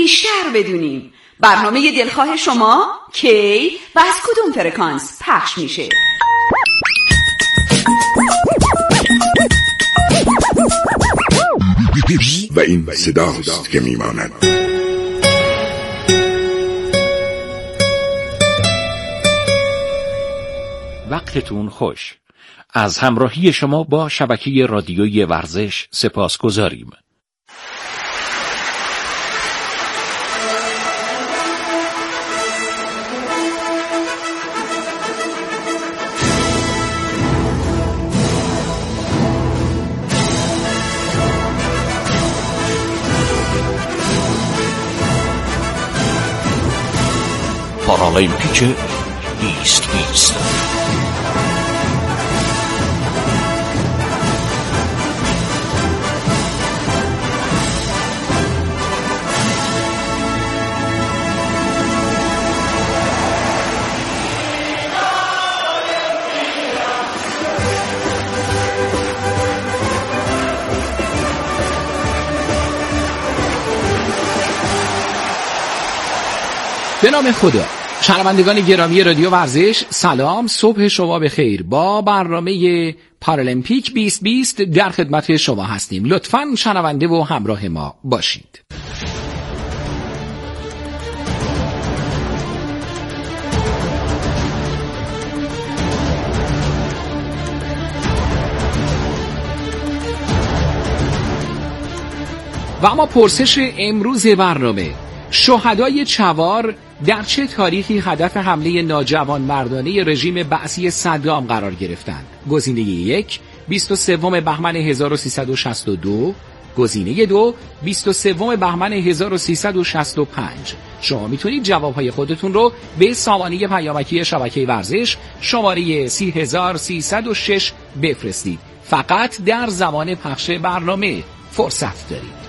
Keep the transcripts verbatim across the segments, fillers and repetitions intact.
بیشتر بدونیم. برنامه دلخواه شما کی و از کدوم فرکانس پخش میشه؟ و این صداست که میماند. وقتتون خوش. از همراهی شما با شبکه رادیویی ورزش سپاس گذاریم. پارالیمپیک بیست بیست. به نام خدا. شنوندگان گرامی رادیو ورزش، سلام، صبح شما بخیر. با برنامه پارالیمپیک بیست بیست در خدمت شما هستیم. لطفاً شنونده و همراه ما باشید. و اما پرسش امروز برنامه: شهدای چوار در چه تاریخی هدف حمله ناجوان مردانه رژیم بعثی صدام قرار گرفتند؟ گزینه یک بیست و سوم بهمن هزار و سیصد و شصت و دو، گزینه دو بیست و سوم بهمن هزار و سیصد و شصت و پنج. شما میتونید جوابهای خودتون رو به سامانه پیامکی شبکه ورزش شماره سی هزار سیصد و شش بفرستید. فقط در زمان پخش برنامه فرصت دارید.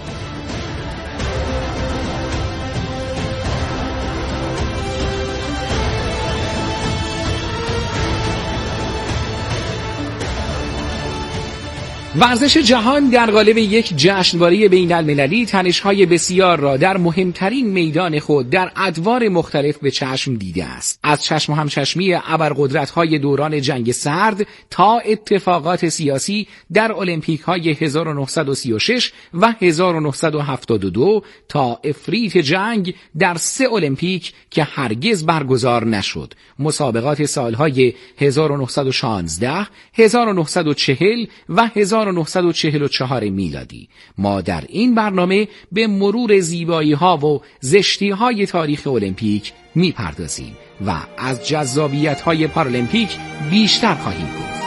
ورزش جهان در قالب یک جشنواره بین المللی تنش‌های بسیار را در مهمترین میدان خود در ادوار مختلف به چشم دیده است. از چشم و همچشمی ابرقدرت‌های دوران جنگ سرد تا اتفاقات سیاسی در المپیک‌های هزار و نهصد و سی و شش و هزار و نهصد و هفتاد و دو تا افریط جنگ در سه المپیک که هرگز برگزار نشد. مسابقات سالهای هزار و نهصد و شانزده، هزار و نهصد و چهل و هزار و نهصد و چهل و چهار میلادی. ما در این برنامه به مرور زیبایی‌ها و زشتی‌های تاریخ المپیک می‌پردازیم و از جذابیت‌های پارالیمپیک بیشتر خواهیم گفت.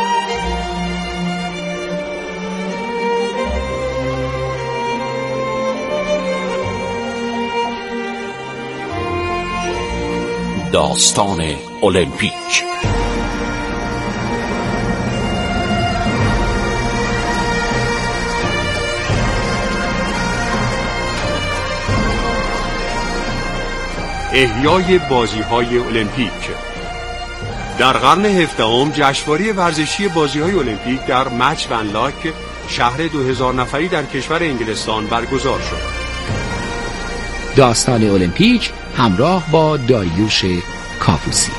داستان المپیک. احیای بازی‌های المپیک. در قرن هفدهم جشنواره ورزشی بازی‌های المپیک در مچ ون لاک، شهر دو هزار نفری در کشور انگلستان برگزار شد. داستان المپیک همراه با داریوش کاپوسی.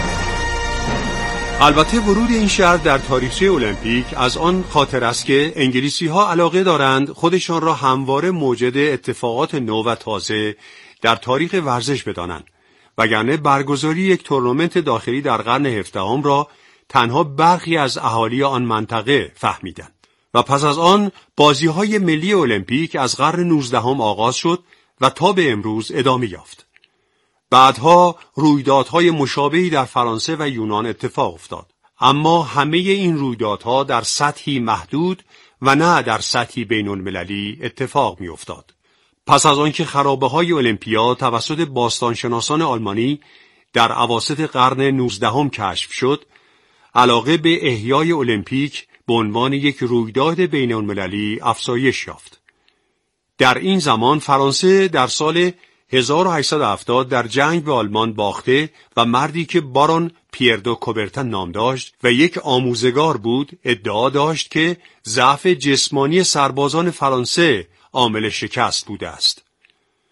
البته ورود این شهر در تاریخچه المپیک از آن خاطر است که انگلیسی‌ها علاقه دارند خودشان را همواره موجد اتفاقات نو و تازه در تاریخ ورزش بدانند، وگرنه برگزاری یک تورنمنت داخلی در قرن هفدهم را تنها برخی از اهالی آن منطقه فهمیدند و پس از آن بازی‌های ملی المپیک از قرن نوزدهم آغاز شد و تا به امروز ادامه یافت. بعدها رویدادهای مشابهی در فرانسه و یونان اتفاق افتاد، اما همه این رویدادها در سطحی محدود و نه در سطحی بین‌المللی اتفاق می‌افتاد. پس از آنکه خرابه‌های المپیا توسط باستانشناسان آلمانی در اواسط قرن نوزدهم کشف شد، علاقه به احیای المپیک به عنوان یک رویداد بین‌المللی افزایش یافت. در این زمان فرانسه در سال هزار و هشتصد و هفتاد در جنگ به آلمان باخته و مردی که بارون پیر دو کوبرتن نام داشت و یک آموزگار بود ادعا داشت که ضعف جسمانی سربازان فرانسه عامل شکست بوده است.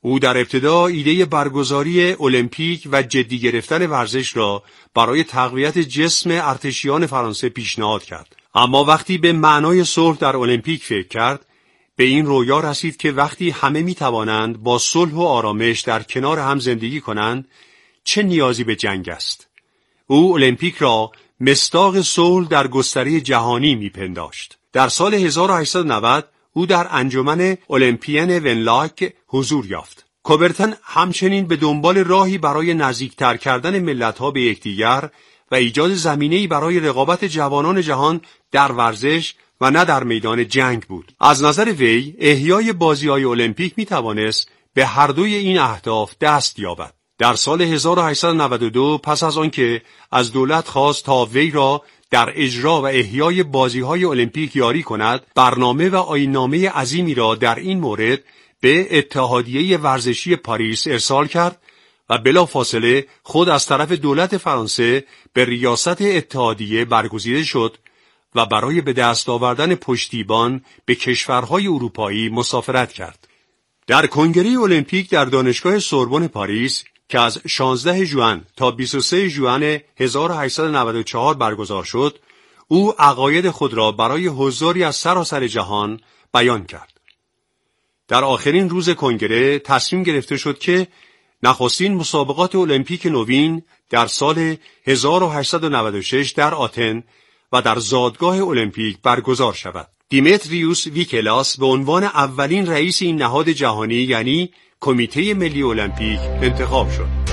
او در ابتدا ایده برگزاری المپیک و جدی گرفتن ورزش را برای تقویت جسم ارتشیان فرانسه پیشنهاد کرد. اما وقتی به معنای صلح در المپیک فکر کرد، به این رویا رسید که وقتی همه می توانند با صلح و آرامش در کنار هم زندگی کنند، چه نیازی به جنگ است. او المپیک را مصداق صلح در گستره جهانی می پنداشت. در سال هزار و هشتصد و نود او در انجمن المپیین ونلاک حضور یافت. کوبرتن همچنین به دنبال راهی برای نزدیکتر کردن ملت‌ها به یکدیگر و ایجاد زمینه‌ای برای رقابت جوانان جهان در ورزش و نه در میدان جنگ بود. از نظر وی، احیای بازی‌های المپیک می‌توانست به هر دوی این اهداف دست یابد. در سال هزار و هشتصد و نود و دو پس از آنکه از دولت خواست تا وی را در اجرا و احیای بازی‌های المپیک یاری کند، برنامه و آیین‌نامه عظیمی را در این مورد به اتحادیه ورزشی پاریس ارسال کرد و بلافاصله خود از طرف دولت فرانسه به ریاست اتحادیه برگزیده شد و برای به دست آوردن پشتیبان به کشورهای اروپایی مسافرت کرد. در کنگره المپیک در دانشگاه سوربن پاریس که از شانزده ژوئن تا بیست و سوم ژوئن هزار و هشتصد و نود و چهار برگزار شد، او عقاید خود را برای حضاری از سراسر جهان بیان کرد. در آخرین روز کنگره تصمیم گرفته شد که نخستین مسابقات المپیک نوین در سال هزار و هشتصد و نود و شش در آتن و در زادگاه المپیک برگزار شود. دیمتریوس ویکلاس به عنوان اولین رئیس این نهاد جهانی یعنی کمیته ملی المپیک انتخاب شد.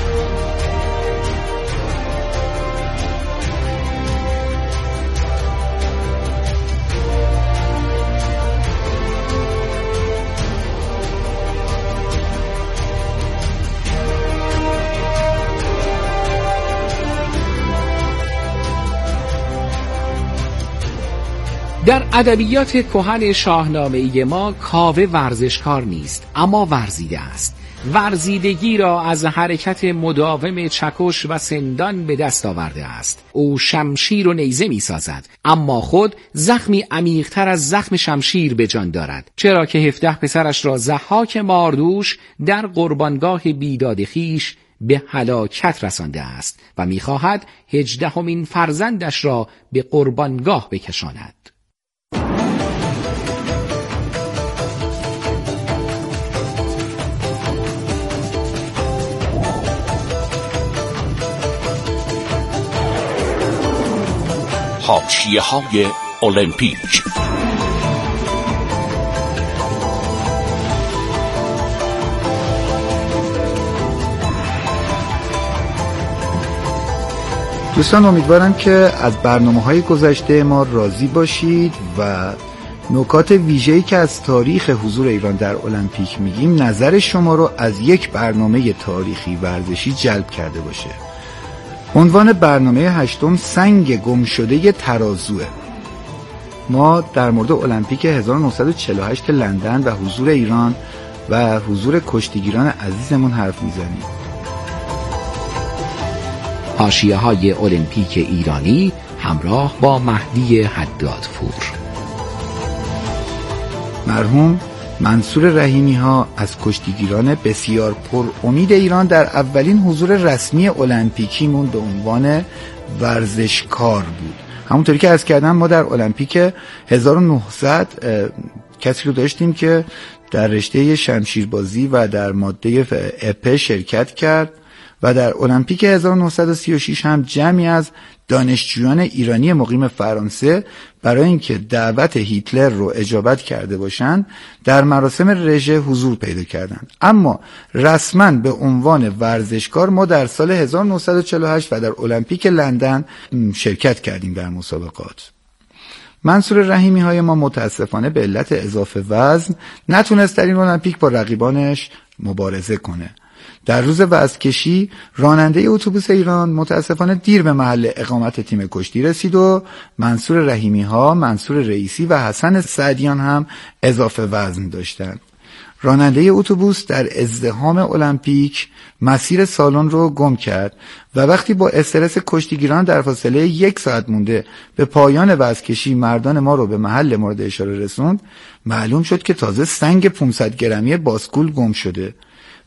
در ادبیات کهن شاهنامه‌ای ما کاوه ورزشکار نیست، اما ورزیده است. ورزیدگی را از حرکت مداوم چکش و سندان به دست آورده است. او شمشیر و نیزه می سازد، اما خود زخمی عمیق‌تر از زخم شمشیر به جان دارد، چرا که هفده پسرش را ضحاک ماردوش در قربانگاه بیداد خویش به هلاکت رسانده است و می‌خواهد هجدهمین فرزندش را به قربانگاه بکشاند. حاشیه‌های المپیک. دوستان، امیدوارم که از برنامه‌های گذشته ما راضی باشید و نکات ویژه‌ای که از تاریخ حضور ایران در المپیک میگیم نظر شما رو از یک برنامه تاریخی ورزشی جلب کرده باشه. عنوان برنامه هشتم سنگ گم شده ترازوه. ما در مورد المپیک هزار و نهصد و چهل و هشت لندن و حضور ایران و حضور کشتیگیران عزیزمون حرف میزنیم. حاشیه‌های المپیک ایرانی همراه با مهدی حدادپور. مرحوم منصور رحیمی ها از کشتیگیران بسیار پر امید ایران در اولین حضور رسمی المپیکیمون به عنوان ورزشکار بود. همونطوری که عرض کردم ما در المپیک هزار و نهصد کسی رو داشتیم که در رشته شمشیربازی و در ماده اپه شرکت کرد و در المپیک هزار و نهصد و سی و شش هم جمعی از دانشجویان ایرانی مقیم فرانسه برای اینکه دعوت هیتلر رو اجابت کرده باشند در مراسم رژه حضور پیدا کردند. اما رسما به عنوان ورزشکار ما در سال هزار و نهصد و چهل و هشت و در المپیک لندن شرکت کردیم در مسابقات. منصور رحیمی های ما متاسفانه به علت اضافه وزن نتونست در این المپیک با رقیبانش مبارزه کنه. در روز وزنکشی راننده اتوبوس ایران متاسفانه دیر به محل اقامت تیم کشتی رسید و منصور رحیمی ها، منصور رئیسی و حسن سعدیان هم اضافه وزن داشتند. راننده اتوبوس در ازدحام المپیک مسیر سالن رو گم کرد و وقتی با استرس کشتیگیران در فاصله یک ساعت مونده به پایان وزنکشی مردان ما رو به محل مورد اشاره رسوند، معلوم شد که تازه سنگ پانصد گرمی باسکول گم شده.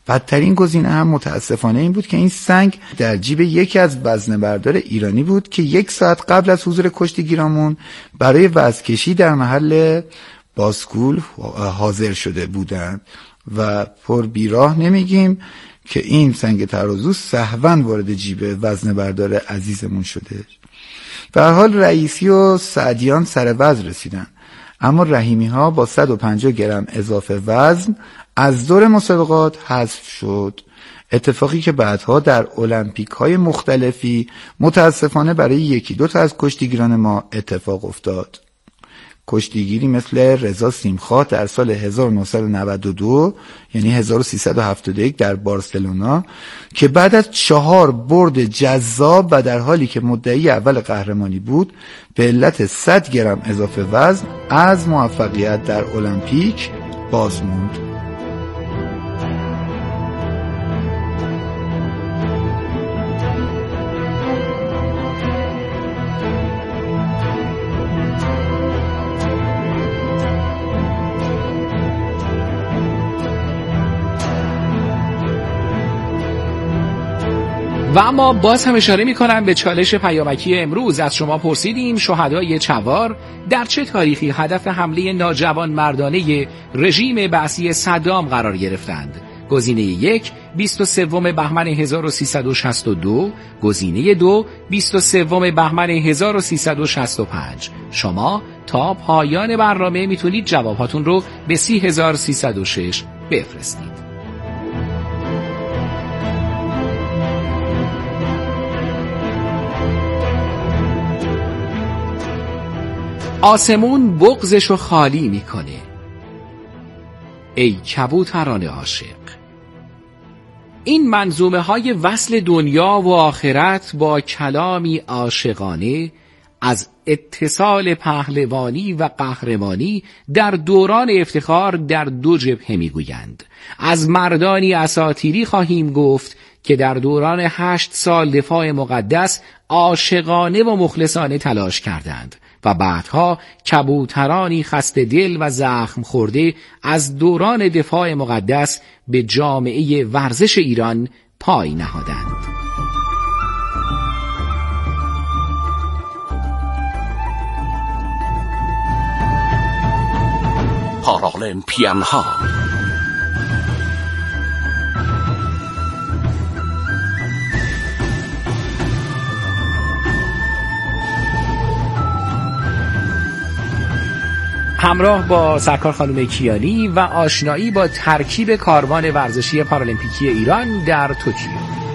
بدترین گزینه هم متاسفانه این بود که این سنگ در جیب یکی از وزنه‌بردار ایرانی بود که یک ساعت قبل از حضور کشتیگیرامون برای وزن‌کشی در محل باسکول حاضر شده بودند و پر بیراه نمیگیم که این سنگ ترازو سهواً وارد جیب وزنه‌بردار عزیزمون شده. به هر حال رئیسی و سعدیان سر وزن رسیدن، اما رحیمی ها با صد و پنجاه گرم اضافه وزن از دور مسابقات حذف شد، اتفاقی که بعدها در المپیک های مختلفی متاسفانه برای یکی دو تا از کشتیگیران ما اتفاق افتاد. کشتیگیری مثل رضا سیمخواه در سال هزار و نهصد و نود و دو یعنی هزار و سیصد و هفتاد و یک در بارسلونا که بعد از چهار برد جذاب و در حالی که مدعی اول قهرمانی بود به علت صد گرم اضافه وزن از موفقیت در المپیک باز موند. و اما باز هم اشاره می‌کنم به چالش پیامکی امروز. از شما پرسیدیم شهدای چوار در چه تاریخی هدف حمله ناجوان مردانه رژیم بعثی صدام قرار گرفتند؟ گزینه یک بیست و سوم بهمن هزار و سیصد و شصت و دو، گزینه دو بیست و سوم بهمن هزار و سیصد و شصت و پنج. شما تا پایان برنامه میتونید جواباتون رو به سی هزار و سیصد و شش بفرستید. آسمون بغضشو خالی میکنه ای کبوتران عاشق. این منظومه های وصل دنیا و آخرت با کلامی عاشقانه از اتصال پهلوانی و قهرمانی در دوران افتخار در دو جبهه میگویند. از مردانی اساطیری خواهیم گفت که در دوران هشت سال دفاع مقدس عاشقانه و مخلصانه تلاش کردند و بعدها کبوترانی خسته دل و زخم خورده از دوران دفاع مقدس به جامعه ورزش ایران پای نهادند. پارالمپیان ها همراه با سرکار خانم کیانی و آشنایی با ترکیب کاروان ورزشی پارالمپیکی ایران در توکیو.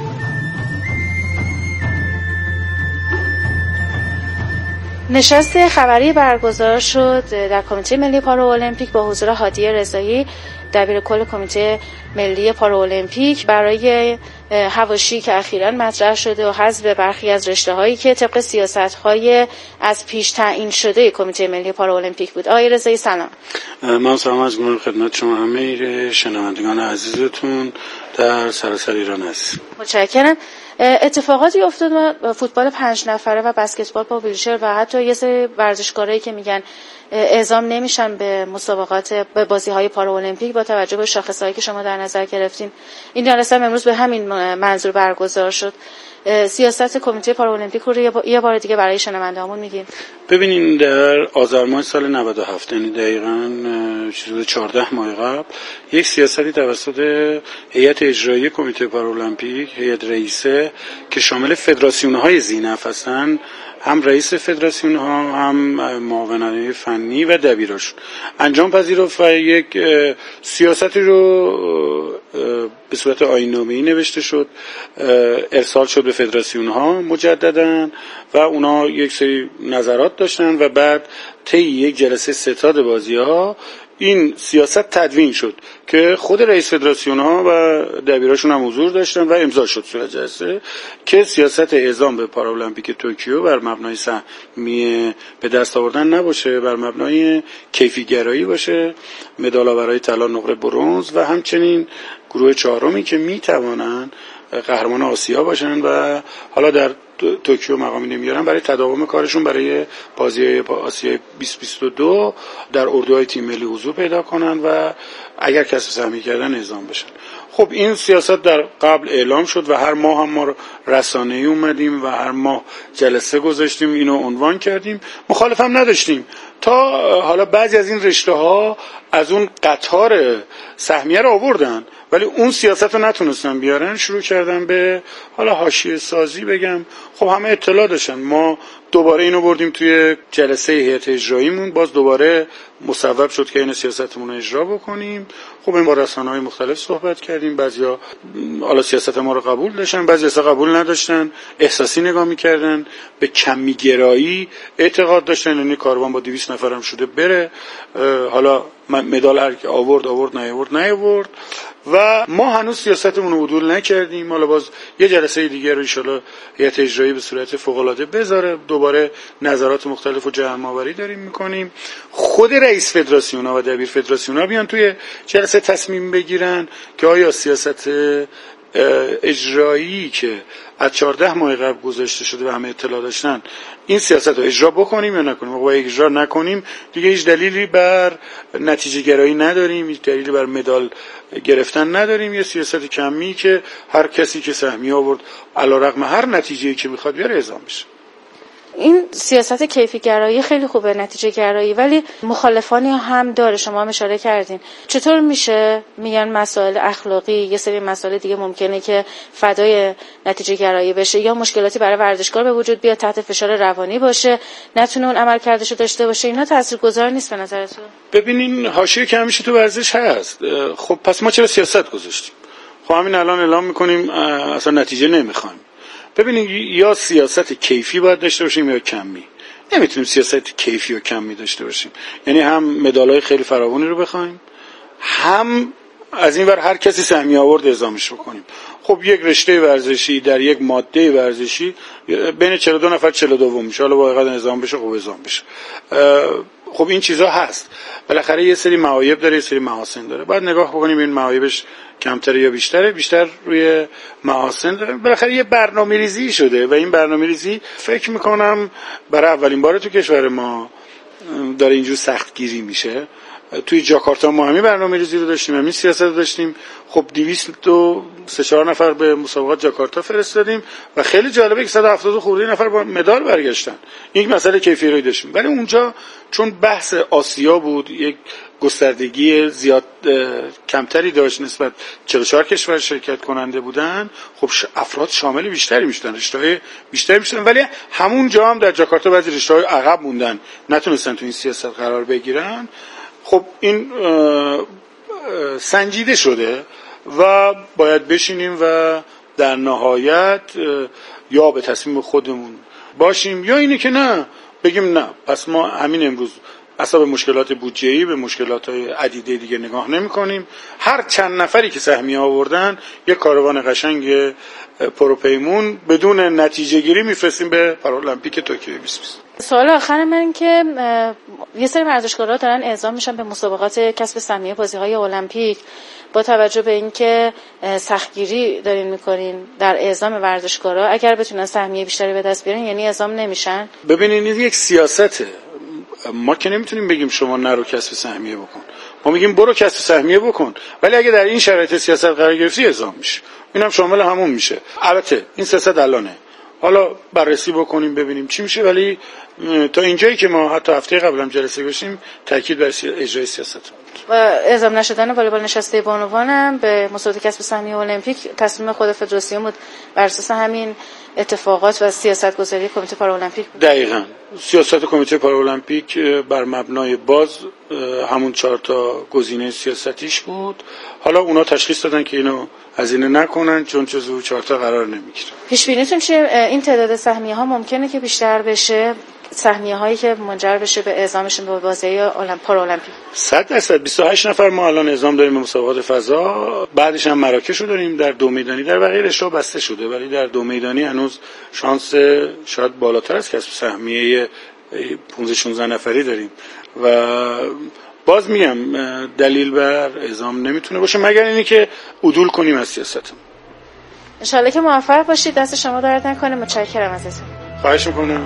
نشست خبری برگزار شد در کمیته ملی پارالمپیک با حضور هادی رضایی دبیرکل کمیته ملی پارالمپیک برای حواشی که اخیراً مطرح شده و حذف برخی از رشته‌هایی که طبق سیاست‌های از پیش تعیین شده کمیته ملی پارالمپیک بود. آقای رضایی سلام. من سلام از گروه خدمت شما همه شنوندگان عزیزتون در سراسر ایران هستم. متشکرم. اتفاقاتی افتاد و فوتبال پنج نفره و بسکتبال با ویلچر و حتی یه سری ورزشکارایی که میگن اعزام نمیشن به مسابقات به بازی‌های پارالمپیک با توجه به شاخصهایی که شما در نظر گرفتین. این جلسه امروز به همین منظور برگزار شد. سیاست کمیته پارالمپیک رو یه بار دیگه برای شنونده‌هامون میگیم. ببینین در آذر ماه سال نود و هفت یعنی دقیقاً چیزی چهارده ماه قبل یک سیاستی توسط هیئت اجرایی کمیته پارالمپیک، هیئت رئیسه که شامل فدراسیون‌های ذی‌نفع هستن، هم رئیس فدراسیون ها هم معاونای فنی و دبیراشون انجام پذیرفت و یک سیاستی رو به صورت آیین‌نامه‌ای نوشته شد، ارسال شد به فدراسیون ها مجددا و اونا یک سری نظرات داشتن و بعد طی یک جلسه ستاد بازی ها این سیاست تدوین شد که خود رئیس فدراسیون ها و دبیراشون هم حضور داشتن و امضا شد صورت جلسه که سیاست اعزام به پارالمپیک توکیو بر مبنای سهمیه به دست آوردن نباشه، بر مبنای کیفی گرایی باشه، مدال برای طلا، نقره، برنز و همچنین گروه چهارمی که میتوانن قهرمان آسیا باشن و حالا در توکیو مقامی نمیارن برای تداوم کارشون برای بازی آسیای بیست بیست و دو در اردوهای تیم ملی حضور پیدا کنن و اگر کسب سهمیه کردن اعزام بشن. خب این سیاست در قبل اعلام شد و هر ماه هم ما رسانه‌ای اومدیم و هر ماه جلسه گذاشتیم، اینو عنوان کردیم، مخالف هم نداشتیم تا حالا بعضی از این رشته ها از اون قطار سهمیه رو آوردن ولی اون سیاست رو نتونستن بیارن، شروع کردن به حالا حاشیه سازی بگم. خب همه اطلاع داشتن، ما دوباره اینو بردیم توی جلسه هیئت اجراییمون، باز دوباره مصوب شد که این سیاستمون رو اجرا بکنیم. خب این با رسانه‌های مختلف صحبت کردیم، بعضیا حالا سیاست ما رو قبول داشتن، بعضی اصلا قبول نداشتن، احساسی نگاه می‌کردن، به کمی گرایی اعتقاد داشتن، یعنی کاروان با دویست نفرم شده بره، حالا مدال هر کی آورد آورد نیاورد نیاورد و ما هنوز سیاستمون رو عدول نکردیم. حالا باز یه جلسه دیگه رو ان شاءالله هیئت اجرایی به صورت فوق‌العاده بذاره، دوباره نظرات مختلف رو جمع‌آوری داریم می‌کنیم. خود رئیس فدراسیون‌ها و دبیر فدراسیون‌ها بیان توی جلسه تصمیم بگیرن که آیا سیاست اجرایی که از چهارده ماه قبل گذاشته شده و همه اطلاع داشتن این سیاست رو اجرا بکنیم یا نکنیم. اگه اجرا نکنیم دیگه هیچ دلیلی بر نتیجه گرایی نداریم، هیچ دلیلی بر مدال گرفتن نداریم. یه سیاست کمی که هر کسی که سهمیه آورد علیرغم هر نتیجه‌ای که میخواد بیاره اعزام بشه. این سیاست کیفی گرایی خیلی خوبه، نتیجه گرایی، ولی مخالفانی هم داره. شما هم اشاره کردین. چطور میشه میگن مسائل اخلاقی، یه سری مسائل دیگه ممکنه که فدای نتیجه گرایی بشه یا مشکلاتی برای ورزشکار به وجود بیاد، تحت فشار روانی باشه، نتونه اون عملکردشو داشته باشه، اینا تاثیرگذار نیست به نظرتون؟ ببینین حاشیه که همیشه تو ورزش هست. خب پس ما چرا سیاست گذاشتیم؟ خب همین الان اعلام میکنیم اصلا نتیجه نمیخوایم. ببینید یا سیاست کیفی باید داشته باشیم یا کمی. نمیتونیم سیاست کیفی و کمی داشته باشیم، یعنی هم مدالای خیلی فراوانی رو بخوایم، هم از این ور هر کسی سهمیه آورد اعزامش بکنیم. خب یک رشته ورزشی در یک ماده ورزشی بین چهل و دو نفر چهل و دو میشه، حالا واقعا اعزام بشه خب اعزام بشه. خب این چیزا هست، بالاخره یه سری معایب داره، یه سری محاسن داره، بعد نگاه بکنیم این معایبش کمتره یا بیشتره. بیشتر روی محاسن داره. بالاخره یه برنامه‌ریزی شده و این برنامه‌ریزی فکر میکنم برای اولین بار تو کشور ما داره اینجور سختگیری میشه. توی جاکارتا ما همین برنامه‌ریزی رو داشتیم، همین سیاست رو داشتیم. خب دویست و سه چهار نفر به مسابقات جاکارتا فرستادیم و خیلی جالبه که صد و هفتاد خورده نفر با مدال برگشتن. این مسئله کیفی رو داشتیم، ولی اونجا چون بحث آسیا بود، یک گستردگی زیاد کمتری داشت نسبت چهل و چهار کشور شرکت کننده بودن، خب افراد شامل بیشتری میشدن، رشته‌های بیشتری میشدن، ولی همون جا هم در جاکارتا بعضی رشته‌های عقب موندن، نتونستن تو این سیاست قرار بگیرن. خب این سنجیده شده و باید بشینیم و در نهایت یا به تصمیم خودمون باشیم یا اینه که نه بگیم نه پس ما همین امروز اصلا به مشکلات بودجه‌ای، به مشکلات‌های عدیده دیگه نگاه نمی‌کنیم. هر چند نفری که سهمیه آوردن یک کاروان قشنگ پروپیمون بدون نتیجه گیری میفرستیم به پارالمپیک توکیو بیست بیست. سوال آخر من که یه سری ورزشکارا دارن اعزام میشن به مسابقات کسب سهمیه بازی‌های المپیک، با توجه به اینکه سختگیری دارین میکنین در اعزام ورزشکارا، اگر بتونن سهمیه بیشتری به دست بیارن یعنی اعزام نمیشن؟ ببینید این یک سیاسته. ما که نمیتونیم بگیم شما نرو کسب سهمیه بکن، ما میگیم برو کسب سهمیه بکن، ولی اگه در این شرایط سیاست قرار گرفتی اعزام میشه. اینم شامل همون میشه. البته این سیاست الانه، حالا بررسی بکنیم ببینیم چی میشه، ولی تا اینجایی که ما حتی هفته قبل هم جلسه داشتیم تاکید بر اجرای سیاست و اعزام نشدن والیبال نشسته بانوانم به مسابقات کسب سهمیه المپیک تصمیم خود فدراسیون بود بر اساس همین اتفاقات و سیاست‌گذاری کمیته پارالمپیک بود. دقیقاً سیاست کمیته پارالمپیک بر مبنای باز همون چهار تا گزینه سیاستیش بود. حالا اونا تشخیص دادن که اینو هزینه نکنن چون جزو چهار تا قرار نمیگیره. پیش بینیتون چیه؟ این تعداد سهمیه ها ممکنه که بیشتر بشه؟ سهمیه هایی که منجر بشه به اعزامشون به بازی‌های پارالمپیک؟ صد درصد. بیست و هشت نفر ما الان اعزام داریم به مسابقات فضا، بعدش هم مراکش رو داریم. در دو میدانی در بقیه رشته‌ها بسته شده، ولی در دو میدانی هنوز شانس شاید بالاتر از کسب سهمیه پانزده شانزده نفری داریم و باز میگم دلیل بر اعزام نمیتونه باشه مگر اینی که عدول کنیم از سیاستمون. انشالله که موفق باشید. دست شما درد نکنه. متشکرم ازتون. خواهش میکنم.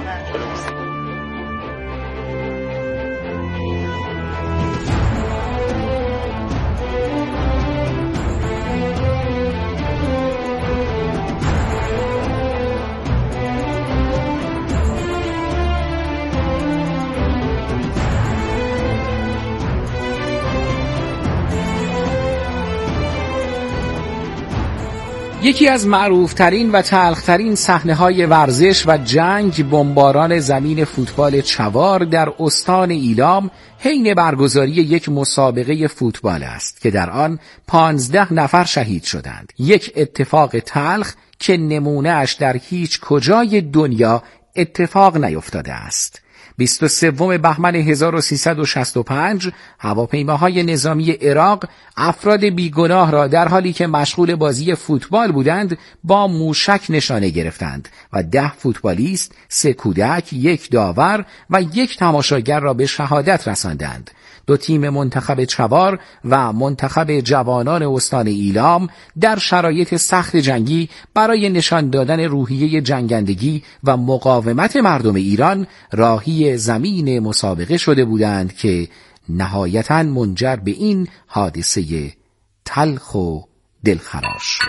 یکی از معروفترین و تلخترین صحنه‌های ورزش و جنگ بمباران زمین فوتبال چوار در استان ایلام حین برگزاری یک مسابقه فوتبال است که در آن پانزده نفر شهید شدند. یک اتفاق تلخ که نمونه اش در هیچ کجای دنیا اتفاق نیفتاده است. بیست و سوم بهمن هزار و سیصد و شصت و پنج هواپیماهای نظامی عراق افراد بیگناه را در حالی که مشغول بازی فوتبال بودند با موشک نشانه گرفتند و ده فوتبالیست، سه کودک، یک داور و یک تماشاگر را به شهادت رساندند. دو تیم منتخب چوار و منتخب جوانان استان ایلام در شرایط سخت جنگی برای نشان دادن روحیه جنگندگی و مقاومت مردم ایران راهی زمین مسابقه شده بودند که نهایتاً منجر به این حادثه تلخ و دلخراش شد.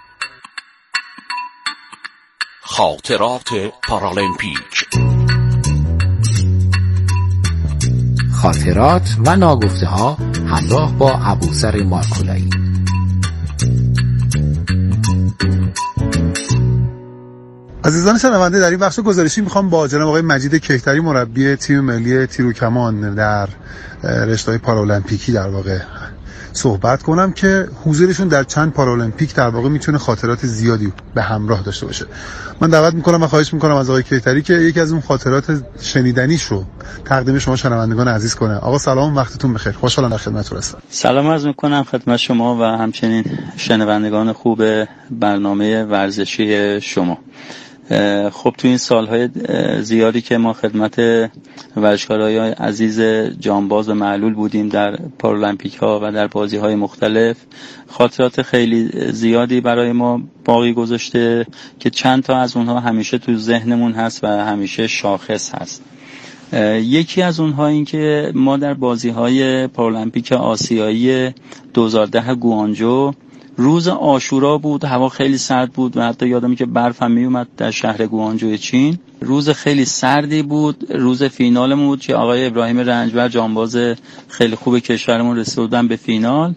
خاطرات پارالمپیک، خاطرات و ناگفته ها همراه با ابوذر مارکولایی. عزیزان شنونده، در این بخش گزارشی میخوام با جناب آقای مجید کیهتری مربی تیم ملی تیر و کمان در رشته‌های پارالمپیکی در واقع صحبت کنم که حضورشون در چند پارالمپیک در واقع میتونه خاطرات زیادی به همراه داشته باشه. من دعوت میکنم و خواهش میکنم از آقای کیهتری که یکی از اون خاطرات شنیدنیشو تقدیم شما شنوندگان عزیز کنه. آقا سلام، وقتتون بخیر. خوشحالم در خدمتتون هستم. سلام عرض میکنم خدمت شما و همچنین شنوندگان خوب برنامه ورزشی شما. خب تو این سالهای زیادی که ما خدمت ورزشکارای عزیز جانباز و معلول بودیم در پارالمپیک ها و در بازی های مختلف، خاطرات خیلی زیادی برای ما باقی گذاشته که چند تا از اونها همیشه تو ذهنمون هست و همیشه شاخص هست. یکی از اونها این که ما در بازی های پارالمپیک آسیایی دو هزار و ده گوانجو روز عاشورا بود، هوا خیلی سرد بود و حتی یادمه که برف هم می اومد در شهر گوانجو چین. روز خیلی سردی بود، روز فینالمون بود که آقای ابراهیم رنجبر جانباز خیلی خوب کشورمون رسیدن به فینال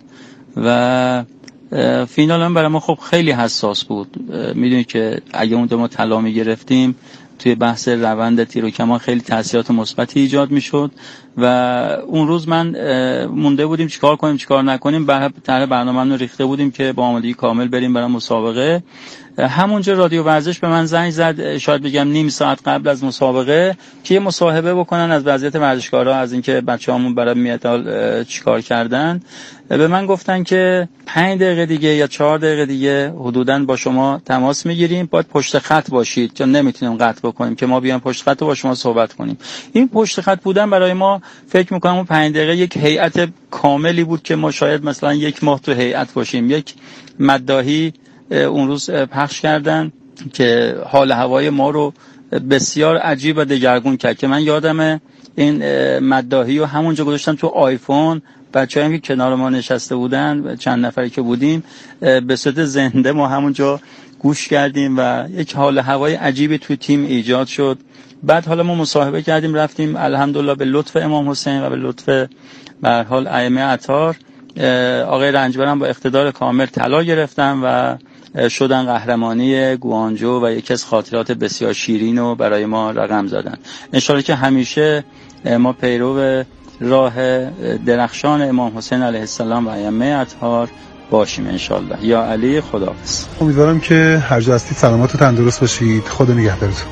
و فینال هم برای ما خب خیلی حساس بود. میدونید که اگه اون ما طلا میگرفتیم توی بحث روند تیر و کمان خیلی تاثیرات مثبتی ایجاد میشد و اون روز من مونده بودیم چیکار کنیم چیکار نکنیم. به طرح برنامه‌مون رو ریخته بودیم که با آمادگی کامل بریم برای مسابقه. همونجا رادیو ورزش به من زنگ زد، شاید بگم نیم ساعت قبل از مسابقه، که یه مصاحبه بکنن از وضعیت ورزشکارا، از اینکه بچه‌هامون برای میتال چیکار کردن. به من گفتن که پنج دقیقه دیگه یا چهار دقیقه دیگه حدوداً با شما تماس میگیریم، باید پشت خط باشید چون نمیتونیم قطع بکنیم که ما بیام پشت خط با شما صحبت کنیم. این پشت خط بودن برای ما فکر میکنم اون پنج دقیقه یک هیئت کاملی بود که ما شاید مثلا یک ماه تو هیئت باشیم. یک مداحی اون روز پخش کردن که حال هوای ما رو بسیار عجیب و دگرگون کرد که من یادمه این مداحی رو همونجا گذاشتم تو آیفون. بچه‌هایی که کنار ما نشسته بودن، چند نفری که بودیم، به صورت زنده ما همونجا گوش کردیم و یک حال هوای عجیبی توی تیم ایجاد شد. بعد حالا ما مصاحبه کردیم، رفتیم الحمدلله به لطف امام حسین و به لطف به هر حال ائمه اطهار آقای رنجبر هم با اقتدار کامل طلا گرفتن و شدن قهرمانی گوانجو و یکی از خاطرات بسیار شیرین رو برای ما رقم زدن. انشالله که همیشه ما پیرو راه درخشان امام حسین علیه السلام و ائمه اطهار باشیم انشالله. یا علی، خداحافظ. امیدوارم که هر جا هستید سلامت و تندرست باشید. خدا نگهدارتون.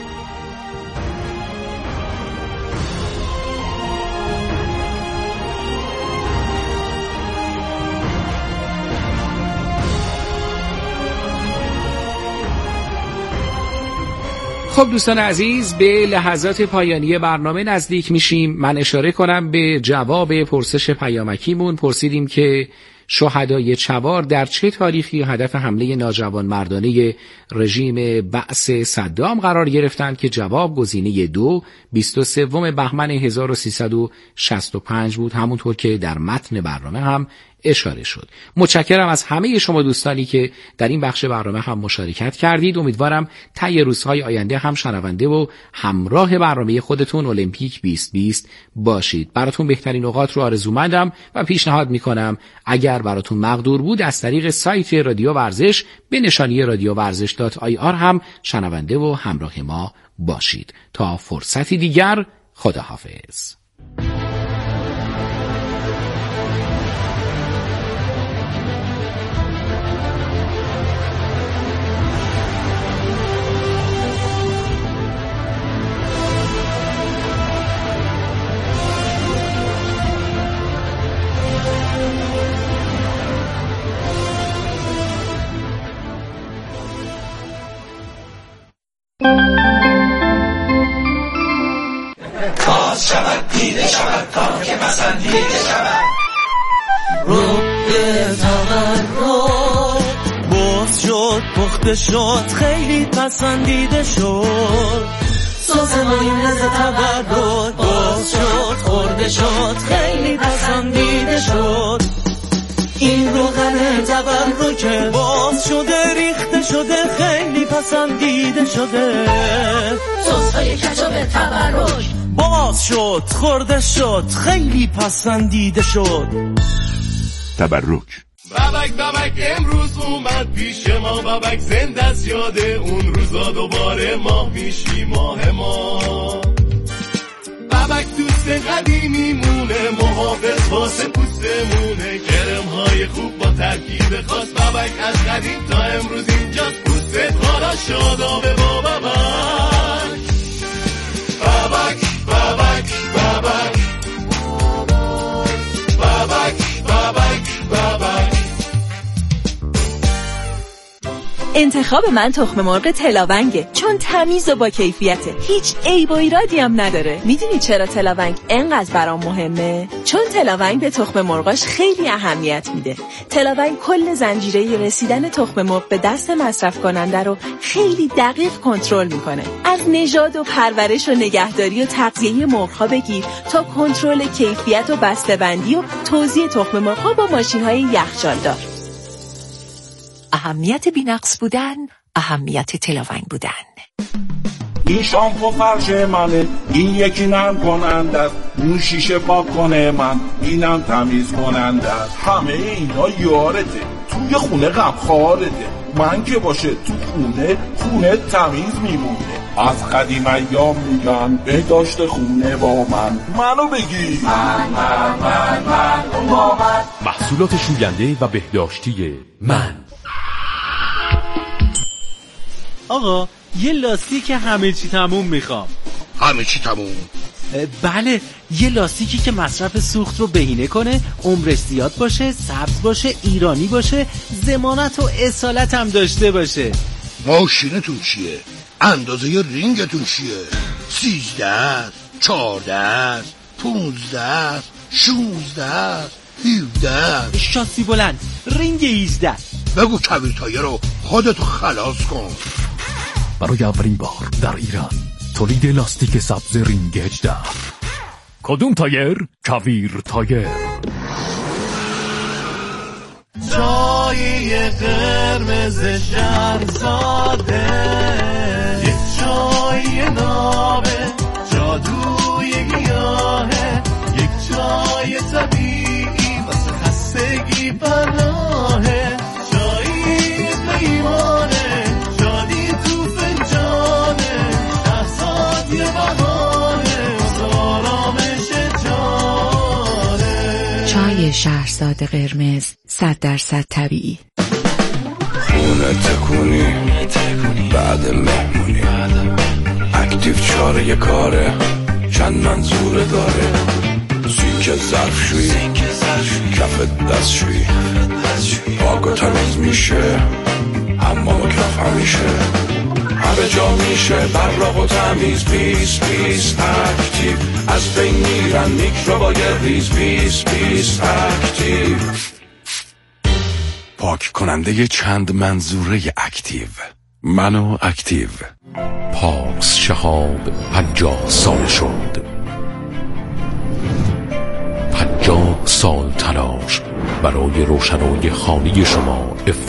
خب دوستان عزیز، به لحظات پایانی برنامه نزدیک میشیم. من اشاره کنم به جواب پرسش پیامکیمون. پرسیدیم که شهدای چوار در چه تاریخی هدف حمله ناجوانمردانه رژیم بعث صدام قرار گرفتند که جواب گزینه دو بیست و سوم بهمن هزار و سیصد و شصت و پنج بود، همونطور که در متن برنامه هم اشاره شد. متشکرم از همه شما دوستانی که در این بخش برنامه هم مشارکت کردید. امیدوارم طی روزهای آینده هم شنونده و همراه برنامه خودتون المپیک بیست بیست باشید. براتون بهترین اوقات رو آرزومندم و پیشنهاد میکنم اگر براتون مقدور بود از طریق سایت رادیو ورزش به نشانی رادیو ورزش دات آی آر هم شنونده و همراه ما باشید. تا فرصتی دیگر، خداحافظ. باز شود دیده شود تا که پسندیده شود رو به تقرر باز شد پخته شد خیلی پسندیده شد سازمانی لذت تقرر باز شد خورده شد خیلی پسندیده شد این روغن تبرکه باز شده ریخته شده خیلی پسندیده شده سس‌های کچاپ تبرک باز شد خورده شد خیلی پسندیده شد تبرک. بابک بابک امروز اومد پیش ما، بابک زنده از یاده اون روزا دوباره ما میشی ماه ما. بابک دوست قدیمی مونه محافظ واسه پوستمونه، گرم های خوب با ترکیب خاص. بابک از قدیم تا امروز اینجاست، پوست حالا شادابه با بابک. بابک بابک بابک بابک بابک بابک. انتخاب من تخم مرغ تلاونگه، چون تمیز و با کیفیته، هیچ عیب و ایرادی هم نداره. میدونی چرا تلاونگ انقدر برام مهمه؟ چون تلاونگ به تخم مرغاش خیلی اهمیت میده. تلاونگ کل زنجیره رسیدن تخم مرغ به دست مصرف کننده رو خیلی دقیق کنترل میکنه. از نژاد و پرورش و نگهداری و تغذیه مرغ‌ها بگیر تا کنترل کیفیت و بسته‌بندی و توزیع تخم مرغ‌ها با ماشین‌های یخچالدار. اهمیت بی‌نقص بودن، اهمیت تلاونگ بودن. این شامپو فرش منه، این یکی نرم کننده است، اون شیشه پاک کنه من، اینم تمیز کننده است. همه اینا یارته، توی خونه غمخوارته. من که باشه تو خونه، خونه تمیز میمونه. از قدیم ایام میگن بهداشت خونه با من، منو بگی من من من من با من. محصولات شوینده و بهداشتی من. آقا یه لاستیک همه چی تموم میخوام. همه چی تموم؟ بله، یه لاستیکی که مصرف سوخت رو بهینه کنه، عمرش زیاد باشه، سبز باشه، ایرانی باشه، ضمانت و اصالت هم داشته باشه. ماشینتون چیه؟ اندازه رینگتون چیه؟ سیزده، چارده، پونزده، شونزده، هیوده. شاسی بلند، رینگ هیجده. بگو کویر تایر رو خودتو خلاص کن. برای اولین بار در ایران تولید لاستیک سبز رینگ هجده. کدوم تایر؟ کویر تایر. جایی قرمز شهرزاده، یک جایی نابه جادوی گیاهه، یک جای طبیعی واسه خستگی پناهه، جایی پیمانه شادی تو فنجانه، شهرزاد یه بهانه آرامش جانه. چای شهرزاد قرمز صد درصد طبیعی. خونه تکونی بعد مهمونی، اکتیو چاره کاره چند منظوره داره، سینک ظرفشویی کف دستشویی، پاک و تمیز میشه اما با کف همیشه، همه جا میشه براق و تمیز. پیس پیس اکتیو از بین میرن میکروبای ریز. پیس پیس اکتیو پاک کننده چند منظوره اکتیو. منو اکتیو. پارس شهاب پنجاه سال شد. پنجاه سال تلاش برای روشنایی خانه شما.